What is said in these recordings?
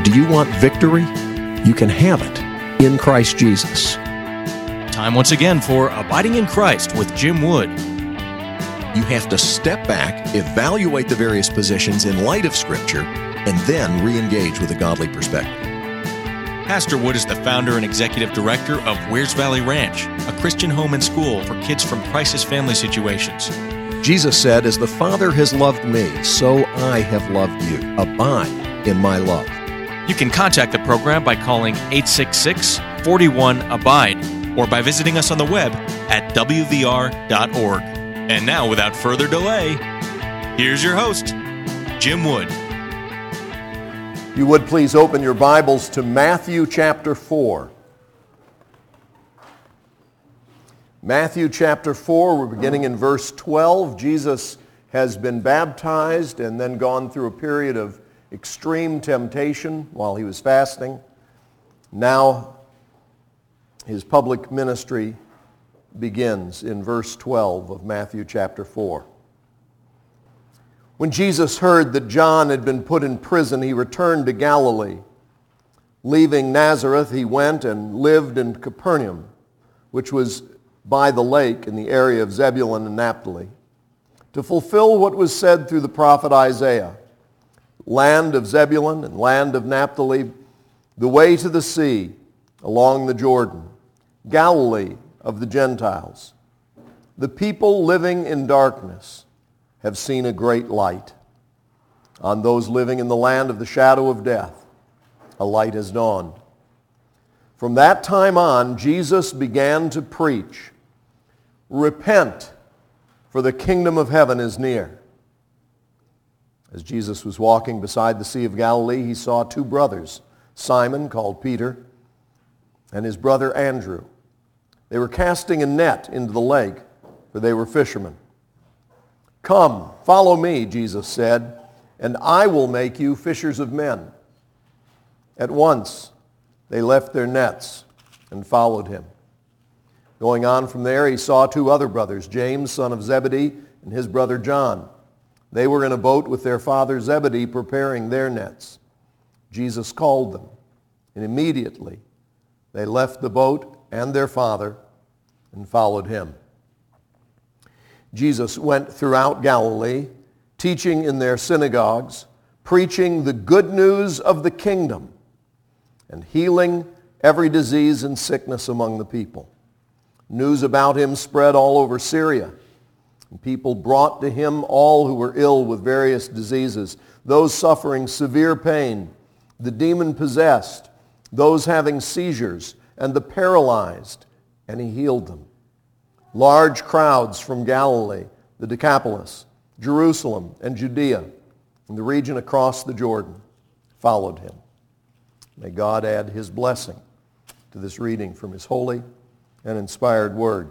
Do you want victory? You can have it in Christ Jesus. Time once again for Abiding in Christ with Jim Wood. You have to step back, evaluate the various positions in light of Scripture, and then re-engage with a godly perspective. Pastor Wood is the founder and executive director of Wears Valley Ranch, a Christian home and school for kids from crisis family situations. Jesus said, "As the Father has loved me, so I have loved you. Abide in my love." You can contact the program by calling 866-41-ABIDE or by visiting us on the web at wvr.org. And now, without further delay, here's your host, Jim Wood. You would please open your Bibles to Matthew chapter 4. Matthew chapter 4, we're beginning in verse 12. Jesus has been baptized and then gone through a period of extreme temptation while he was fasting. Now his public ministry begins in verse 12 of Matthew chapter 4. When Jesus heard that John had been put in prison, he returned to Galilee. Leaving Nazareth, he went and lived in Capernaum, which was by the lake in the area of Zebulun and Naphtali, to fulfill what was said through the prophet Isaiah. Land of Zebulun and land of Naphtali, the way to the sea along the Jordan, Galilee of the Gentiles. The people living in darkness have seen a great light. On those living in the land of the shadow of death, a light has dawned. From that time on, Jesus began to preach, "Repent, for the kingdom of heaven is near." As Jesus was walking beside the Sea of Galilee, he saw two brothers, Simon, called Peter, and his brother Andrew. They were casting a net into the lake, for they were fishermen. "Come, follow me," Jesus said, "and I will make you fishers of men." At once they left their nets and followed him. Going on from there, he saw two other brothers, James, son of Zebedee, and his brother John. They were in a boat with their father Zebedee preparing their nets. Jesus called them, and immediately they left the boat and their father and followed him. Jesus went throughout Galilee, teaching in their synagogues, preaching the good news of the kingdom, and healing every disease and sickness among the people. News about him spread all over Syria, and people brought to him all who were ill with various diseases, those suffering severe pain, the demon-possessed, those having seizures, and the paralyzed, and he healed them. Large crowds from Galilee, the Decapolis, Jerusalem, and Judea, and the region across the Jordan, followed him. May God add his blessing to this reading from his holy and inspired word.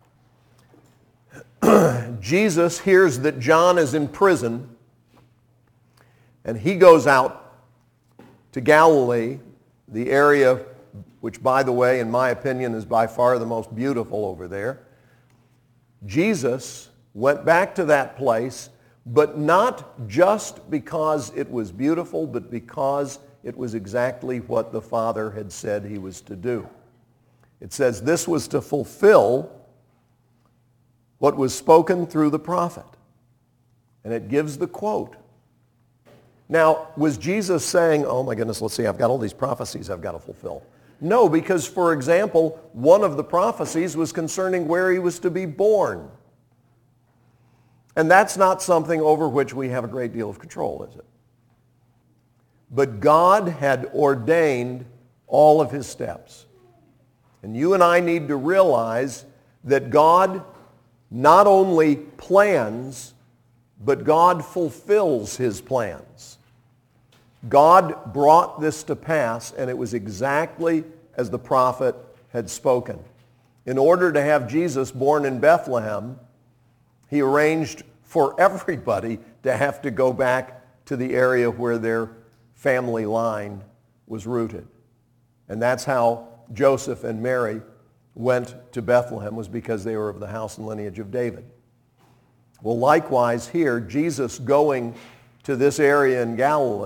Jesus hears that John is in prison, and he goes out to Galilee, the area which, by the way, in my opinion, is by far the most beautiful over there. Jesus went back to that place, but not just because it was beautiful, but because it was exactly what the Father had said he was to do. It says this was to fulfill what was spoken through the prophet. And it gives the quote. Now, was Jesus saying, "Oh my goodness, let's see, I've got all these prophecies I've got to fulfill"? No, because, for example, one of the prophecies was concerning where he was to be born. And that's not something over which we have a great deal of control, is it? But God had ordained all of his steps. And you and I need to realize that God not only plans, but God fulfills his plans. God brought this to pass, and it was exactly as the prophet had spoken. In order to have Jesus born in Bethlehem, he arranged for everybody to have to go back to the area where their family line was rooted. And that's how Joseph and Mary went to Bethlehem, was because they were of the house and lineage of David. Well, likewise here, Jesus going to this area in Galilee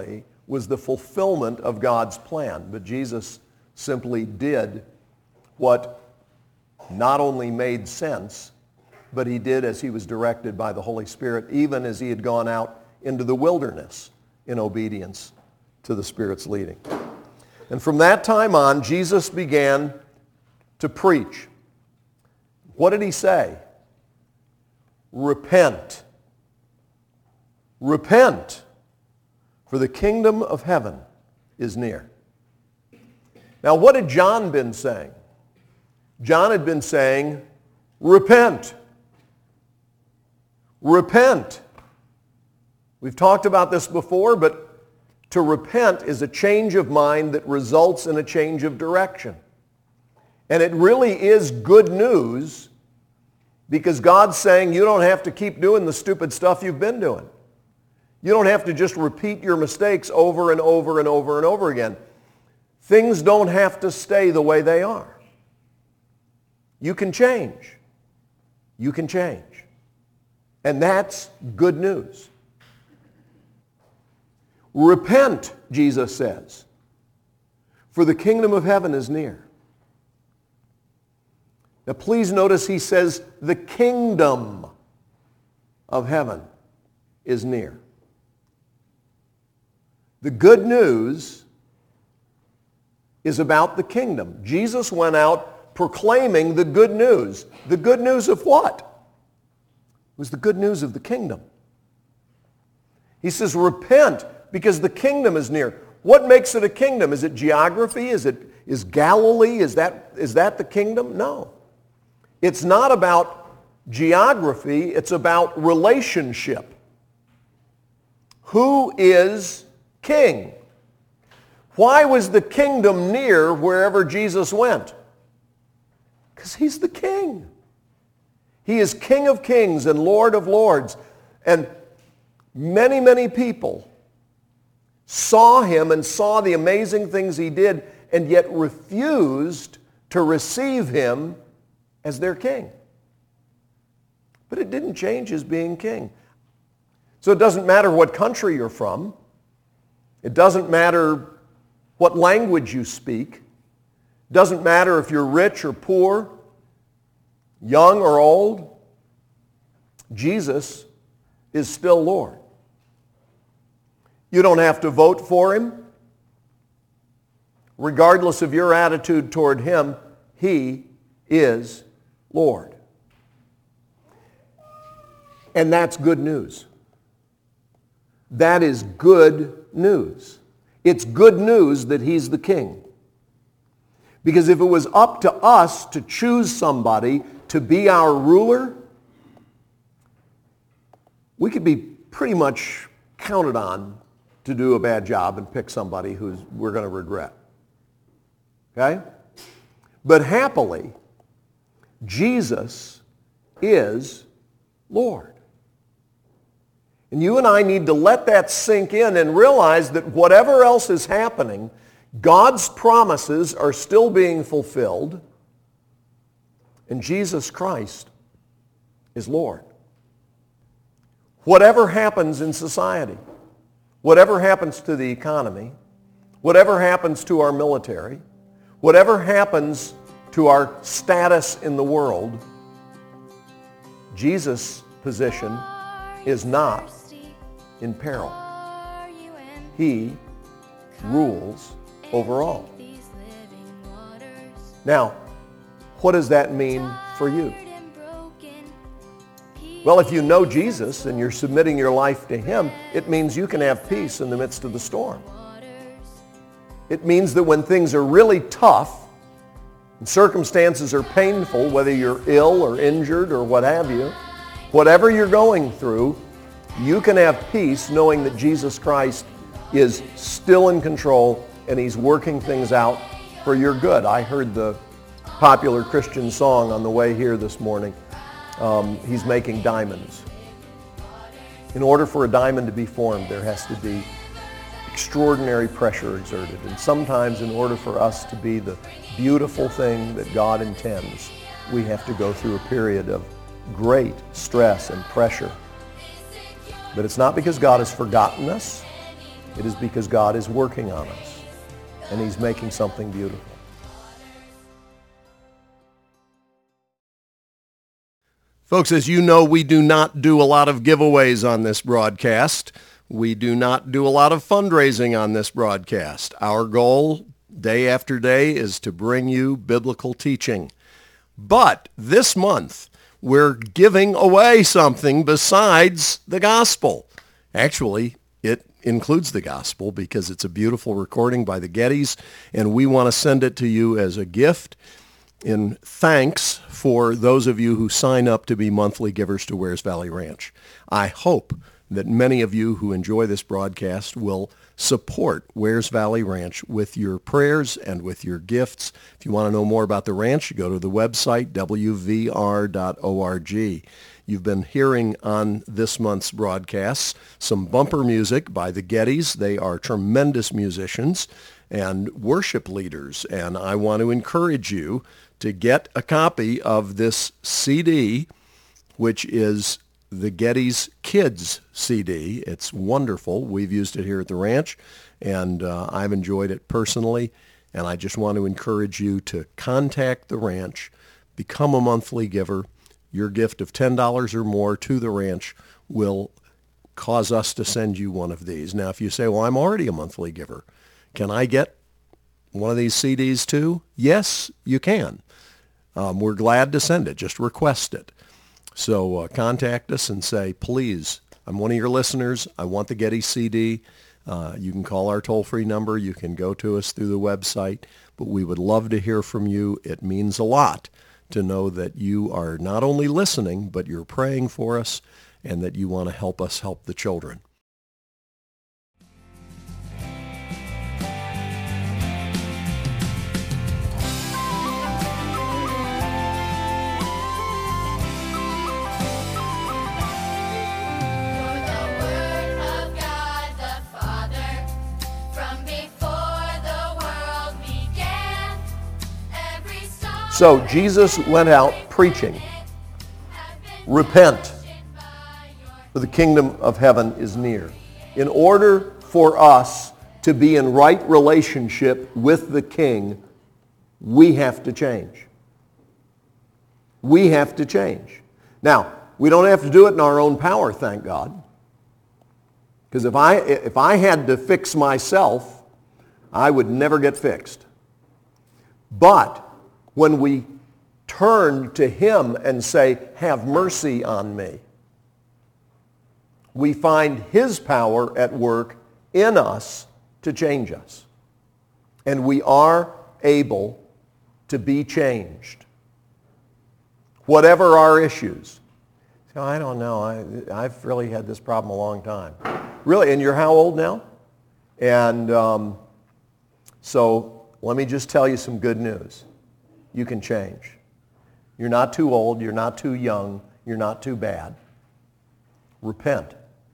was the fulfillment of God's plan. But Jesus simply did what not only made sense, but he did as he was directed by the Holy Spirit, even as he had gone out into the wilderness in obedience to the Spirit's leading. And from that time on, Jesus began to preach. What did he say? Repent. Repent, for the kingdom of heaven is near. Now, what had John been saying? John had been saying, repent. Repent. We've talked about this before, but to repent is a change of mind that results in a change of direction. And it really is good news because God's saying you don't have to keep doing the stupid stuff you've been doing. You don't have to just repeat your mistakes over and over and over and over again. Things don't have to stay the way they are. You can change. You can change. And that's good news. Repent, Jesus says, for the kingdom of heaven is near. Now please notice he says the kingdom of heaven is near. The good news is about the kingdom. Jesus went out proclaiming the good news. The good news of what? It was the good news of the kingdom. He says, repent because the kingdom is near. What makes it a kingdom? Is it geography? Is Galilee? Is that the kingdom? No. It's not about geography. It's about relationship. Who is king? Why was the kingdom near wherever Jesus went? Because he's the king. He is King of kings and Lord of lords. And many, many people saw him and saw the amazing things he did and yet refused to receive him as their king. But it didn't change his being king. So it doesn't matter what country you're from. It doesn't matter what language you speak. It doesn't matter if you're rich or poor, young or old. Jesus is still Lord. You don't have to vote for him. Regardless of your attitude toward him, he is Lord. And that's good news. That is good news. It's good news that he's the king. Because if it was up to us to choose somebody to be our ruler, we could be pretty much counted on to do a bad job and pick somebody who we're going to regret. Okay? But happily, Jesus is Lord. And you and I need to let that sink in and realize that whatever else is happening, God's promises are still being fulfilled, and Jesus Christ is Lord. Whatever happens in society, whatever happens to the economy, whatever happens to our military, whatever happens to our status in the world, Jesus' position is not in peril. He rules over all. Now, what does that mean for you? Well, if you know Jesus and you're submitting your life to him, it means you can have peace in the midst of the storm. It means that when things are really tough and circumstances are painful, whether you're ill or injured or what have you, whatever you're going through, you can have peace knowing that Jesus Christ is still in control and he's working things out for your good. I heard the popular Christian song on the way here this morning. He's making diamonds. In order for a diamond to be formed, there has to be extraordinary pressure exerted. And sometimes in order for us to be the beautiful thing that God intends, we have to go through a period of great stress and pressure. But it's not because God has forgotten us. it is because God is working on us, and He's making something beautiful. Folks, as you know, we do not do a lot of giveaways on this broadcast. We do not do a lot of fundraising on this broadcast. Our goal, day after day, is to bring you biblical teaching. But this month, we're giving away something besides the gospel. Actually, it includes the gospel because it's a beautiful recording by the Gettys, and we want to send it to you as a gift in thanks for those of you who sign up to be monthly givers to Wears Valley Ranch. I hope that many of you who enjoy this broadcast will support Wears Valley Ranch with your prayers and with your gifts. If you want to know more about the ranch, you go to the website, wvr.org. You've been hearing on this month's broadcasts some bumper music by the Gettys. They are tremendous musicians and worship leaders, and I want to encourage you to get a copy of this CD, which is the Gettys Kids CD. It's wonderful. We've used it here at the ranch, and I've enjoyed it personally, and I just want to encourage you to contact the ranch, become a monthly giver. Your gift of $10 or more to the ranch will cause us to send you one of these. Now, if you say, well, I'm already a monthly giver, can I get one of these CDs too? Yes, you can. We're glad to send it. Just request it. So contact us and say, please, I'm one of your listeners. I want the Getty CD. You can call our toll-free number. You can go to us through the website. But we would love to hear from you. It means a lot to know that you are not only listening, but you're praying for us and that you want to help us help the children. So Jesus went out preaching, repent, for the kingdom of heaven is near. In order for us to be in right relationship with the King, we have to change. We have to change. Now, we don't have to do it in our own power, thank God. Because if I had to fix myself, I would never get fixed. But when we turn to Him and say, have mercy on me, we find His power at work in us to change us. And we are able to be changed. Whatever our issues. So I don't know. I've really had this problem a long time. Really? And you're how old now? And so let me just tell you some good news. You can change. You're not too old. You're not too young. You're not too bad. Repent.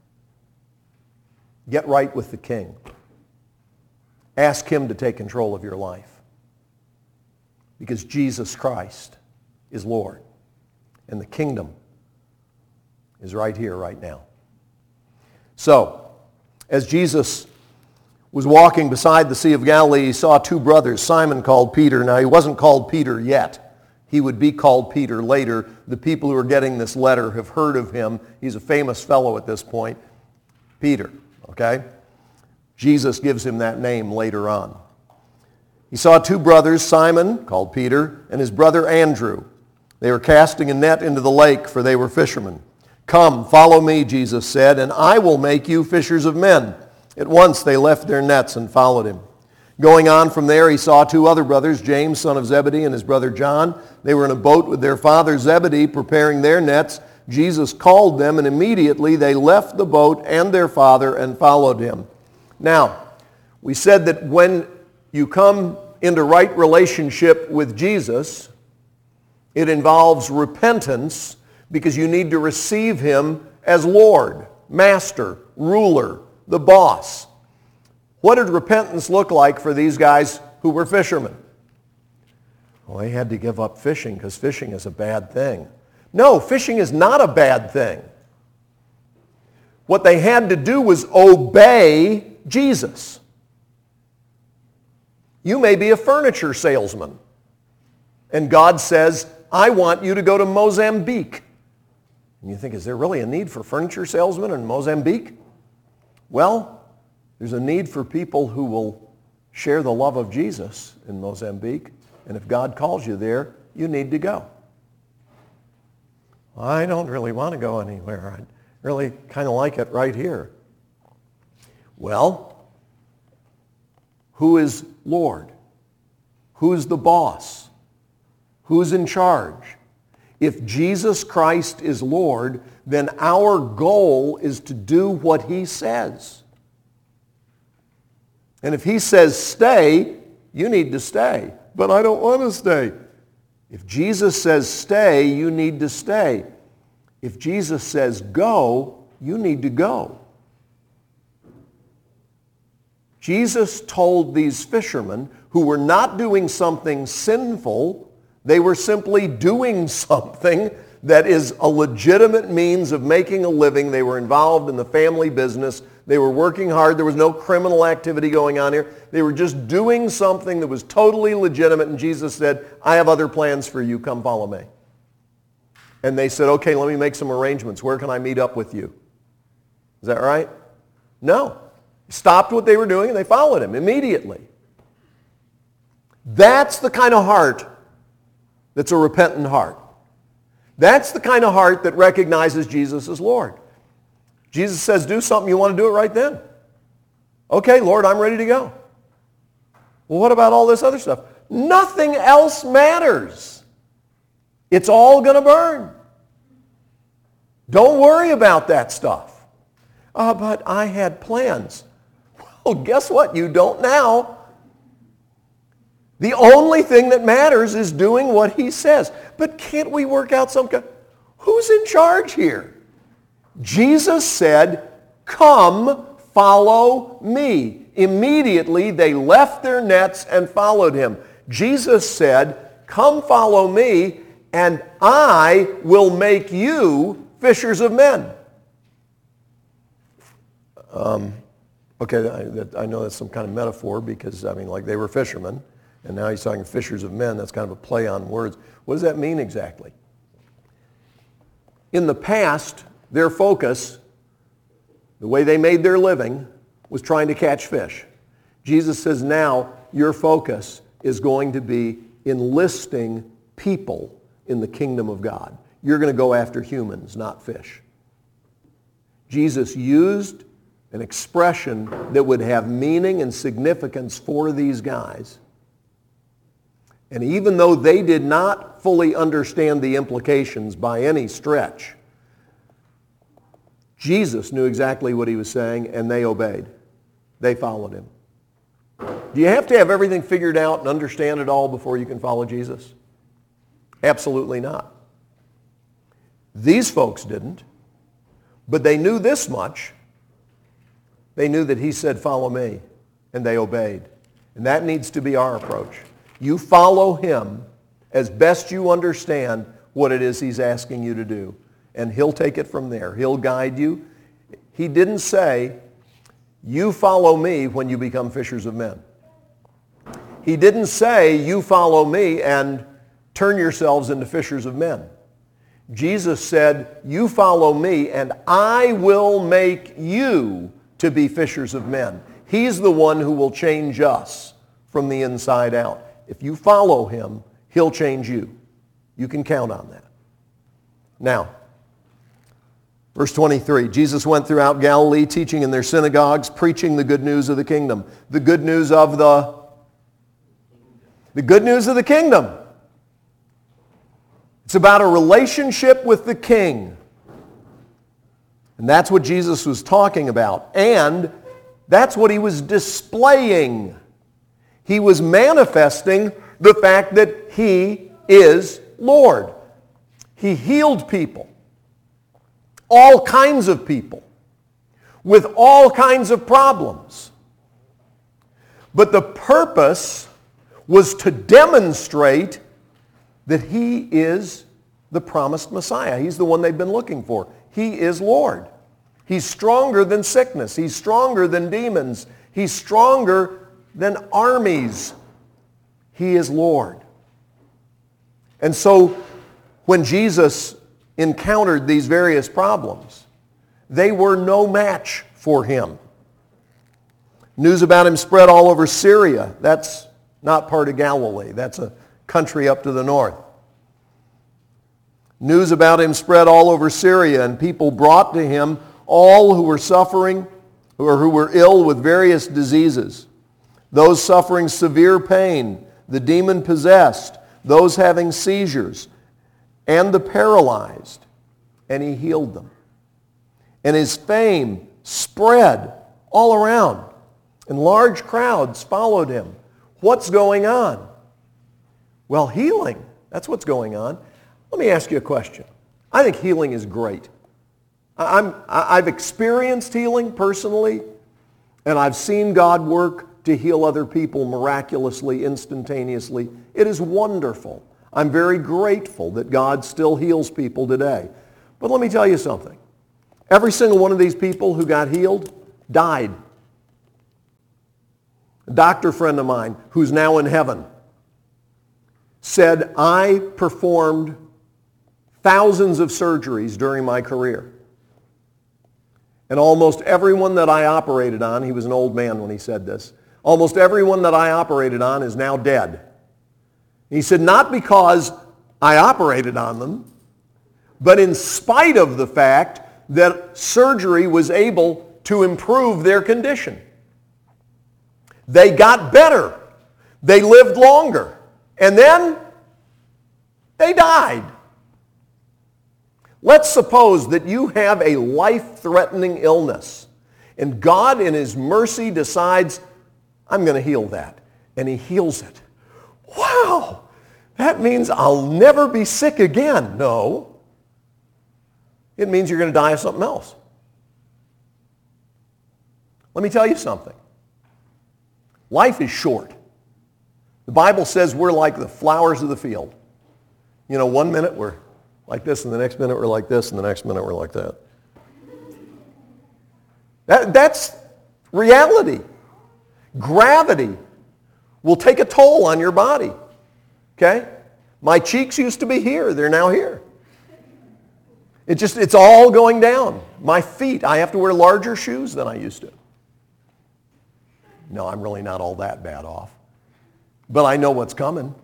Get right with the King. Ask Him to take control of your life. Because Jesus Christ is Lord. And the kingdom is right here, right now. So, as Jesus was walking beside the Sea of Galilee, he saw two brothers, Simon called Peter. Now, he wasn't called Peter yet. He would be called Peter later. The people who are getting this letter have heard of him. He's a famous fellow at this point. Peter, okay? Jesus gives him that name later on. He saw two brothers, Simon, called Peter, and his brother Andrew. They were casting a net into the lake, for they were fishermen. Come, follow me, Jesus said, and I will make you fishers of men. At once they left their nets and followed him. Going on from there, he saw two other brothers, James, son of Zebedee, and his brother John. They were in a boat with their father Zebedee, preparing their nets. Jesus called them, and immediately they left the boat and their father and followed him. Now, we said that when you come into right relationship with Jesus, it involves repentance because you need to receive Him as Lord, Master, Ruler, the boss. What did repentance look like for these guys who were fishermen? Well, they had to give up fishing because fishing is a bad thing. No, fishing is not a bad thing. What they had to do was obey Jesus. You may be a furniture salesman, and God says, I want you to go to Mozambique. And you think, is there really a need for furniture salesmen in Mozambique? Well, there's a need for people who will share the love of Jesus in Mozambique, and if God calls you there, you need to go. I don't really want to go anywhere. I really kind of like it right here. Well, who is Lord? Who's the boss? Who's in charge? If Jesus Christ is Lord, then our goal is to do what he says. And if he says stay, you need to stay. But I don't want to stay. If Jesus says stay, you need to stay. If Jesus says go, you need to go. Jesus told these fishermen who were not doing something sinful, they were simply doing something that is a legitimate means of making a living. They were involved in the family business. They were working hard. There was no criminal activity going on here. They were just doing something that was totally legitimate, and Jesus said, I have other plans for you. Come follow me. And they said, okay, let me make some arrangements. Where can I meet up with you? Is that right? No. Stopped what they were doing and they followed him immediately. That's the kind of heart that's a repentant heart. That's the kind of heart that recognizes Jesus as Lord. Jesus says, do something, you want to do it right then. Okay, Lord, I'm ready to go. Well, what about all this other stuff? Nothing else matters. It's all going to burn. Don't worry about that stuff. But I had plans. Well, guess what? You don't now. The only thing that matters is doing what he says. But can't we work out some kind? Who's in charge here? Jesus said, come, follow me. Immediately they left their nets and followed him. Jesus said, come follow me, and I will make you fishers of men. Okay, I know that's some kind of metaphor because, like they were fishermen, and now he's talking fishers of men. That's kind of a play on words. What does that mean exactly? In the past, their focus, the way they made their living, was trying to catch fish. Jesus says now your focus is going to be enlisting people in the kingdom of God. You're going to go after humans, not fish. Jesus used an expression that would have meaning and significance for these guys. And even though they did not fully understand the implications by any stretch, Jesus knew exactly what he was saying, and they obeyed. They followed him. Do you have to have everything figured out and understand it all before you can follow Jesus? Absolutely not. These folks didn't, but they knew this much. They knew that he said, follow me, and they obeyed. And that needs to be our approach. You follow him as best you understand what it is he's asking you to do, and he'll take it from there. He'll guide you. He didn't say, you follow me when you become fishers of men. He didn't say, you follow me and turn yourselves into fishers of men. Jesus said, you follow me and I will make you to be fishers of men. He's the one who will change us from the inside out. If you follow him, he'll change you. You can count on that. Now, verse 23, Jesus went throughout Galilee, teaching in their synagogues, preaching the good news of the kingdom. The good news of the good news of the kingdom. It's about a relationship with the king. And that's what Jesus was talking about. And that's what he was displaying. He was manifesting the fact that he is Lord. He healed people. All kinds of people. With all kinds of problems. But the purpose was to demonstrate that he is the promised Messiah. He's the one they've been looking for. He is Lord. He's stronger than sickness. He's stronger than demons. He's stronger than armies. He is Lord. And so when Jesus encountered these various problems, they were no match for him. News about him spread all over Syria. That's not part of Galilee. That's a country up to the north. News about him spread all over Syria, and people brought to him all who were suffering or who were ill with various diseases, those suffering severe pain, the demon-possessed, those having seizures, and the paralyzed, and he healed them. And his fame spread all around, and large crowds followed him. What's going on? Well, healing. That's what's going on. Let me ask you a question. I think healing is great. I've experienced healing personally, and I've seen God work to heal other people miraculously, instantaneously. It is wonderful. I'm very grateful that God still heals people today. But let me tell you something. Every single one of these people who got healed died. A doctor friend of mine who's now in heaven said, I performed thousands of surgeries during my career. And almost everyone that I operated on, he was an old man when he said this, almost everyone that I operated on is now dead. He said, not because I operated on them, but in spite of the fact that surgery was able to improve their condition. They got better. They lived longer. And then they died. Let's suppose that you have a life-threatening illness, and God in his mercy decides, I'm going to heal that. And he heals it. Wow! That means I'll never be sick again. No. It means you're going to die of something else. Let me tell you something. Life is short. The Bible says we're like the flowers of the field. You know, 1 minute we're like this, and the next minute we're like this, and the next minute we're like that. That's reality. Gravity will take a toll on your body. Okay? My cheeks used to be here. They're now here. It's all going down. My feet, I have to wear larger shoes than I used to. No, I'm really not all that bad off. But I know what's coming.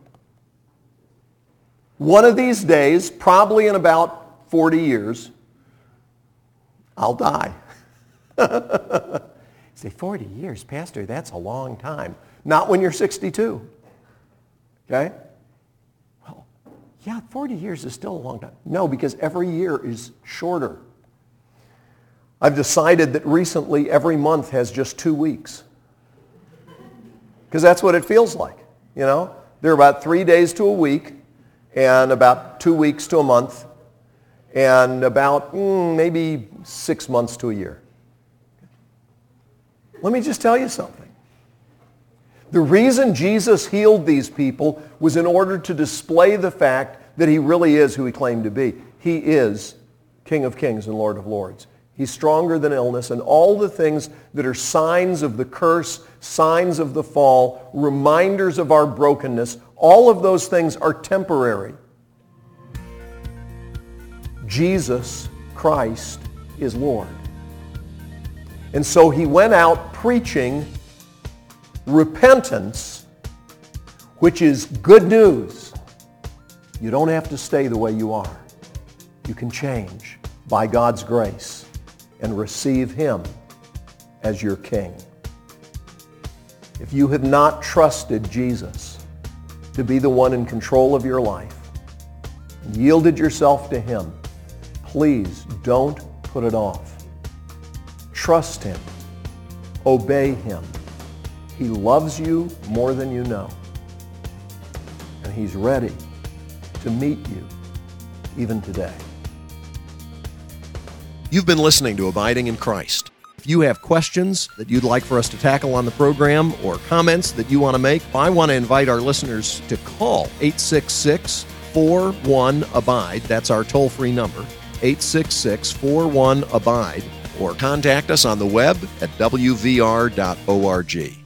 One of these days, probably in about 40 years, I'll die. You say, 40 years, Pastor, that's a long time. Not when you're 62. Okay? Well, yeah, 40 years is still a long time. No, because every year is shorter. I've decided that recently every month has just 2 weeks. Because that's what it feels like. You know, there are about 3 days to a week, and about 2 weeks to a month, and about maybe 6 months to a year. Let me just tell you something. The reason Jesus healed these people was in order to display the fact that he really is who he claimed to be. He is King of Kings and Lord of Lords. He's stronger than illness, and all the things that are signs of the curse, signs of the fall, reminders of our brokenness, all of those things are temporary. Jesus Christ is Lord. And so he went out preaching repentance, which is good news. You don't have to stay the way you are. You can change by God's grace and receive him as your King. If you have not trusted Jesus to be the one in control of your life, and yielded yourself to him, please don't put it off. Trust him. Obey him. He loves you more than you know. And he's ready to meet you even today. You've been listening to Abiding in Christ. If you have questions that you'd like for us to tackle on the program or comments that you want to make, I want to invite our listeners to call 866-41-ABIDE. That's our toll-free number, 866-41-ABIDE. or contact us on the web at wvr.org.